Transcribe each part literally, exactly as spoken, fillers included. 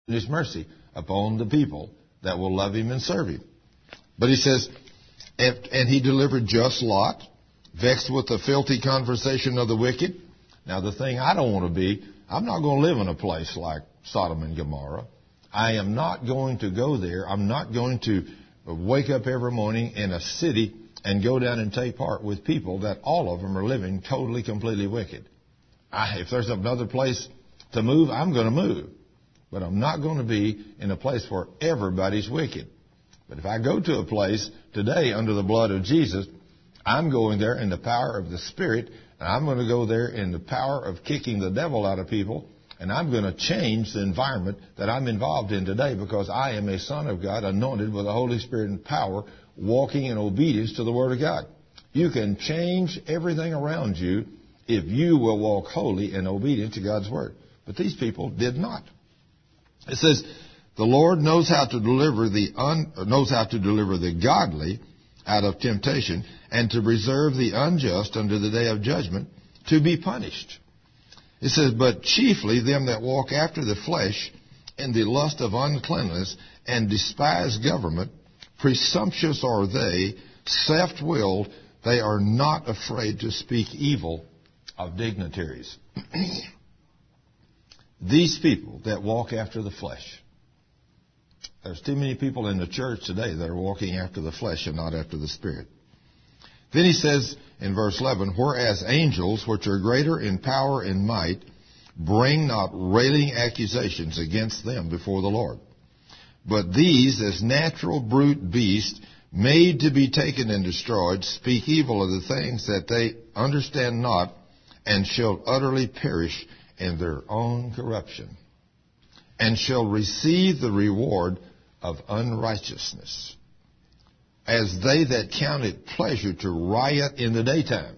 His mercy upon the people that will love Him and serve Him. But He says, and, and He delivered just Lot, vexed with the filthy conversation of the wicked. Now, the thing I don't want to be, I'm not going to live in a place like Sodom and Gomorrah. I am not going to go there. I'm not going to wake up every morning in a city and go down and take part with people that all of them are living totally, completely wicked. I, if there's another place to move, I'm going to move. But I'm not going to be in a place where everybody's wicked. But if I go to a place today under the blood of Jesus, I'm going there in the power of the Spirit, and I'm going to go there in the power of kicking the devil out of people, and I'm going to change the environment that I'm involved in today because I am a son of God, anointed with the Holy Spirit and power, walking in obedience to the Word of God. You can change everything around you if you will walk holy and obedient to God's Word. But these people did not. It says, the Lord knows how to deliver the un, knows how to deliver the godly out of temptation and to preserve the unjust unto the day of judgment to be punished. It says, but chiefly them that walk after the flesh in the lust of uncleanness and despise government, presumptuous are they, self-willed, they are not afraid to speak evil of dignitaries. These people that walk after the flesh. There's too many people in the church today that are walking after the flesh and not after the Spirit. Then he says in verse eleven, whereas angels, which are greater in power and might, bring not railing accusations against them before the Lord. But these, as natural brute beasts, made to be taken and destroyed, speak evil of the things that they understand not, and shall utterly perish in their own corruption, and shall receive the reward of unrighteousness, as they that count it pleasure to riot in the daytime.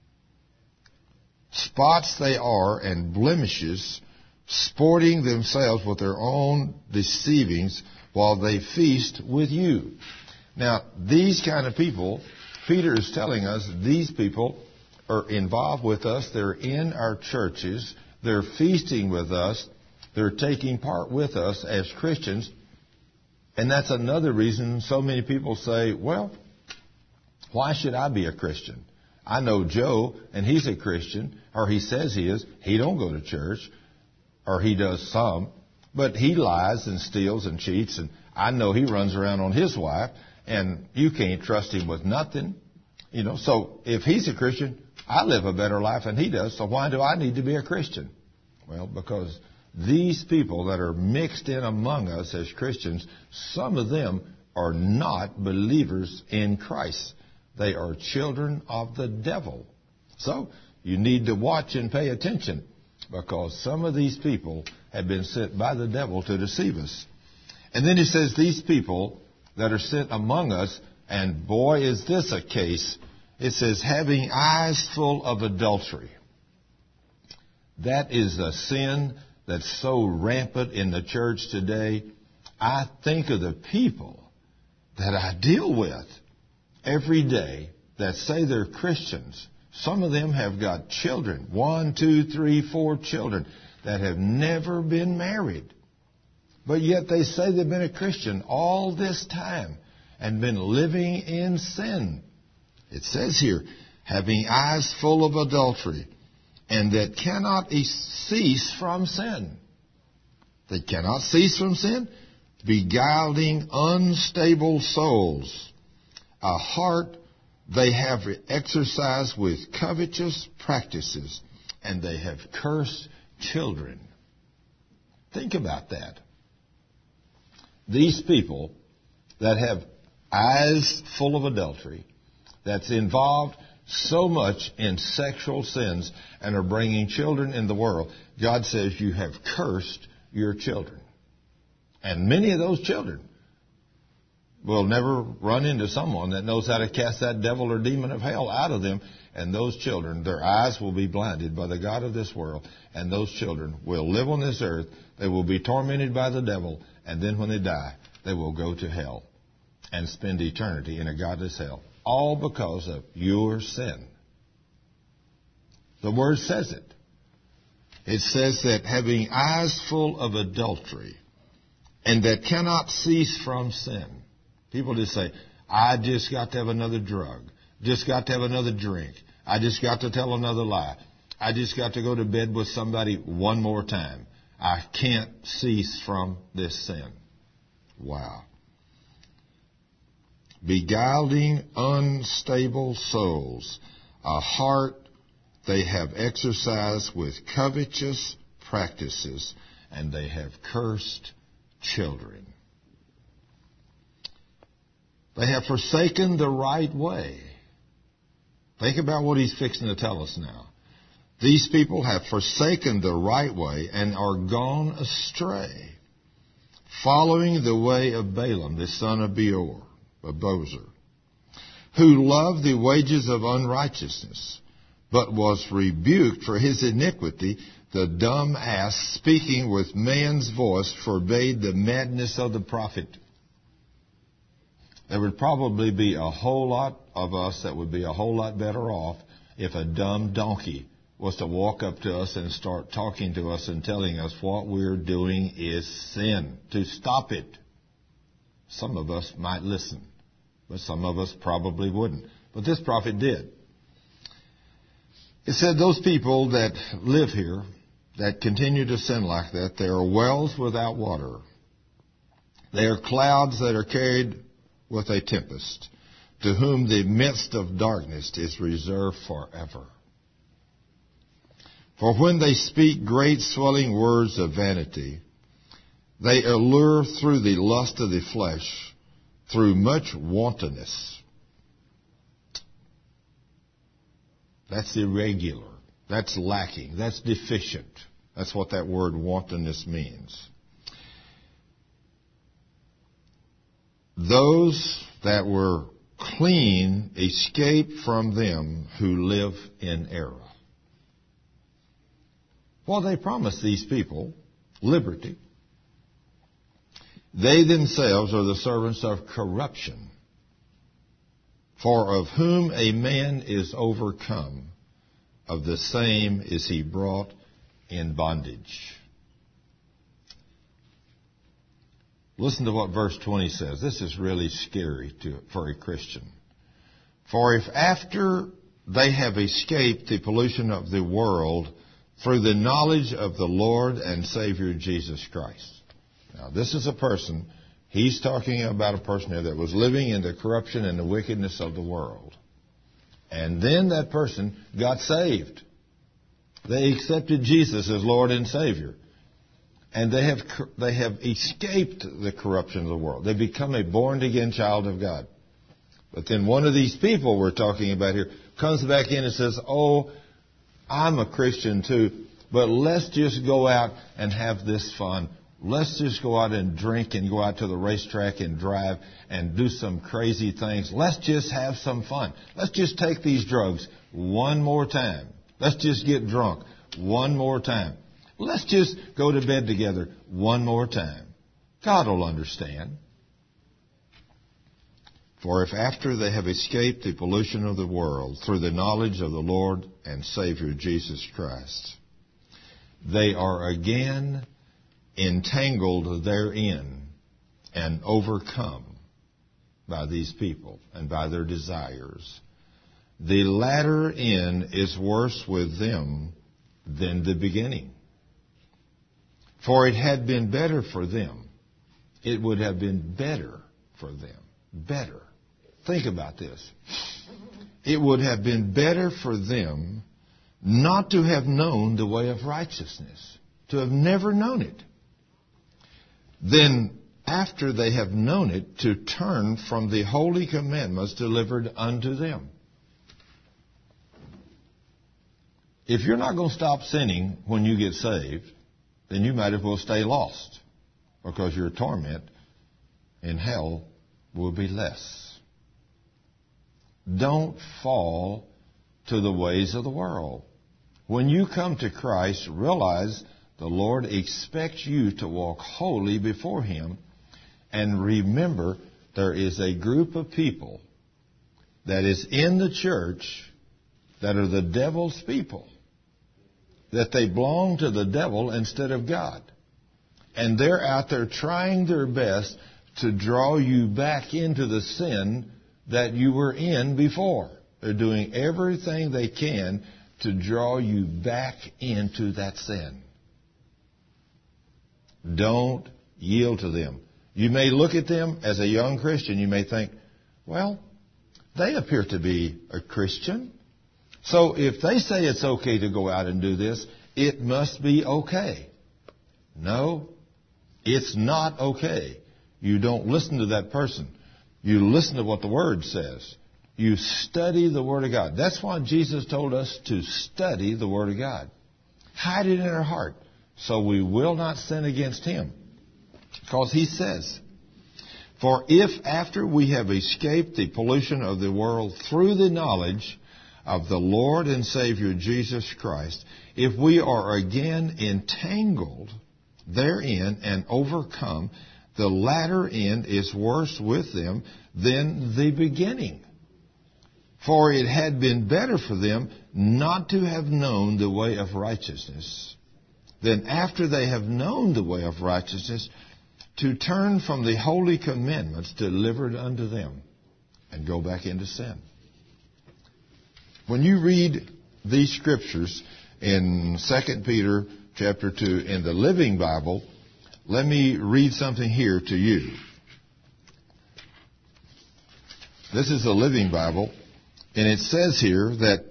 Spots they are and blemishes, sporting themselves with their own deceivings while they feast with you. Now, these kind of people, Peter is telling us, these people are involved with us. They're in our churches. They're feasting with us. They're taking part with us as Christians. And that's another reason so many people say, well, why should I be a Christian? I know Joe, and he's a Christian, or he says he is. He don't go to church, or he does some, but he lies and steals and cheats, and I know he runs around on his wife, and you can't trust him with nothing. You know, so if he's a Christian, I live a better life than he does, so why do I need to be a Christian? Well, because these people that are mixed in among us as Christians, some of them are not believers in Christ. They are children of the devil. So you need to watch and pay attention, because some of these people have been sent by the devil to deceive us. And then he says these people that are sent among us, and boy, is this a case. It says, having eyes full of adultery. That is a sin that's so rampant in the church today. I think of the people that I deal with every day that say they're Christians. Some of them have got children, one, two, three, four children that have never been married. But yet they say they've been a Christian all this time and been living in sin. It says here, having eyes full of adultery, and that cannot cease from sin. They cannot cease from sin, beguiling unstable souls. A heart they have exercised with covetous practices, and they have cursed children. Think about that. These people that have eyes full of adultery, that's involved so much in sexual sins and are bringing children in the world, God says you have cursed your children. And many of those children will never run into someone that knows how to cast that devil or demon of hell out of them. And those children, their eyes will be blinded by the god of this world. And those children will live on this earth. They will be tormented by the devil. And then when they die, they will go to hell and spend eternity in a godless hell. All because of your sin. The Word says it. It says that having eyes full of adultery, and that cannot cease from sin. People just say, I just got to have another drug. Just got to have another drink. I just got to tell another lie. I just got to go to bed with somebody one more time. I can't cease from this sin. Wow. Beguiling unstable souls, a heart they have exercised with covetous practices, and they have cursed children. They have forsaken the right way. Think about what he's fixing to tell us now. These people have forsaken the right way and are gone astray, following the way of Balaam, the son of Beor, of Bozer, who loved the wages of unrighteousness, but was rebuked for his iniquity. The dumb ass, speaking with man's voice, forbade the madness of the prophet. There would probably be a whole lot of us that would be a whole lot better off if a dumb donkey was to walk up to us and start talking to us and telling us what we're doing is sin, to stop it. Some of us might listen, but some of us probably wouldn't. But this prophet did. It said those people that live here, that continue to sin like that, they are wells without water. They are clouds that are carried with a tempest, to whom the midst of darkness is reserved forever. For when they speak great swelling words of vanity, they allure through the lust of the flesh, through much wantonness. That's irregular. That's lacking. That's deficient. That's what that word wantonness means. Those that were clean escape from them who live in error. Well, they promised these people liberty. They themselves are the servants of corruption. For of whom a man is overcome, of the same is he brought in bondage. Listen to what verse twenty says. This is really scary to, for a Christian. For if after they have escaped the pollution of the world through the knowledge of the Lord and Savior Jesus Christ. Now, this is a person, he's talking about a person here that was living in the corruption and the wickedness of the world. And then that person got saved. They accepted Jesus as Lord and Savior. And they have they have escaped the corruption of the world. They become a born-again child of God. But then one of these people we're talking about here comes back in and says, oh, I'm a Christian too, but let's just go out and have this fun. Let's just go out and drink and go out to the racetrack and drive and do some crazy things. Let's just have some fun. Let's just take these drugs one more time. Let's just get drunk one more time. Let's just go to bed together one more time. God will understand. For if after they have escaped the pollution of the world through the knowledge of the Lord and Savior Jesus Christ, they are again entangled therein and overcome by these people and by their desires, the latter end is worse with them than the beginning. For it had been better for them. It would have been better for them. Better. Think about this. It would have been better for them not to have known the way of righteousness, to have never known it, than after they have known it to turn from the holy commandments delivered unto them. If you're not going to stop sinning when you get saved, then you might as well stay lost, because your torment in hell will be less. Don't fall to the ways of the world. When you come to Christ, realize the Lord expects you to walk holy before Him, and remember there is a group of people that is in the church that are the devil's people, that they belong to the devil instead of God. And they're out there trying their best to draw you back into the sin that you were in before. They're doing everything they can to draw you back into that sin. Don't yield to them. You may look at them as a young Christian. You may think, well, they appear to be a Christian. So if they say it's okay to go out and do this, it must be okay. No, it's not okay. You don't listen to that person. You listen to what the Word says. You study the Word of God. That's why Jesus told us to study the Word of God. Hide it in our heart so we will not sin against Him. Because He says, for if after we have escaped the pollution of the world through the knowledge of the Lord and Savior Jesus Christ, if we are again entangled therein and overcome, the latter end is worse with them than the beginning. For it had been better for them not to have known the way of righteousness than after they have known the way of righteousness to turn from the holy commandments delivered unto them and go back into sin. When you read these scriptures in Second Peter chapter two in the Living Bible, let me read something here to you. This is the Living Bible, and it says here that,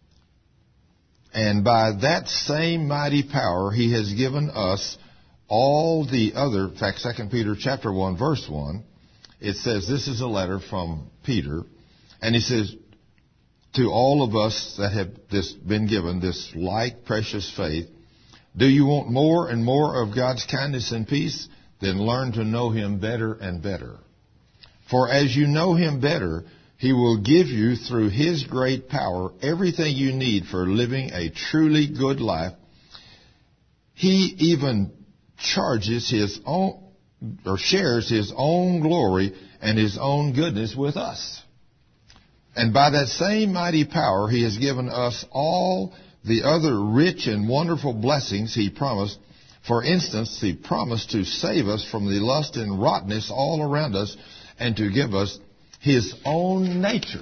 and by that same mighty power He has given us all the other, in fact, Second Peter chapter one, verse one, it says, this is a letter from Peter, and he says, to all of us that have this been given this like precious faith, do you want more and more of God's kindness and peace? Then learn to know Him better and better. For as you know Him better, He will give you through His great power everything you need for living a truly good life. He even charges His own, or shares His own glory and His own goodness with us. And by that same mighty power, He has given us all the other rich and wonderful blessings He promised. For instance, He promised to save us from the lust and rottenness all around us and to give us His own nature.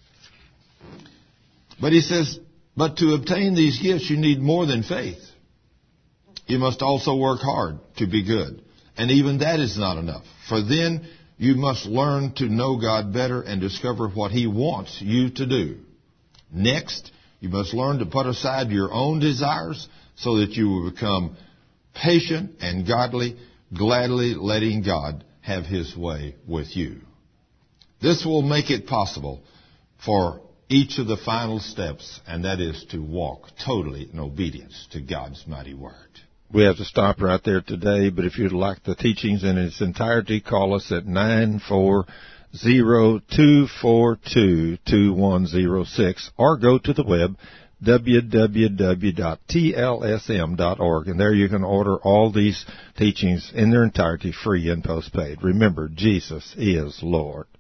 But He says, but to obtain these gifts, you need more than faith. You must also work hard to be good. And even that is not enough. For then you must learn to know God better and discover what He wants you to do. Next, you must learn to put aside your own desires so that you will become patient and godly, gladly letting God have His way with you. This will make it possible for each of the final steps, and that is to walk totally in obedience to God's mighty word. We have to stop right there today, but if you'd like the teachings in its entirety, call us at nine four zero, two four two, two one zero six or go to the web, w w w dot t l s m dot org, and there you can order all these teachings in their entirety free and postpaid. Remember, Jesus is Lord.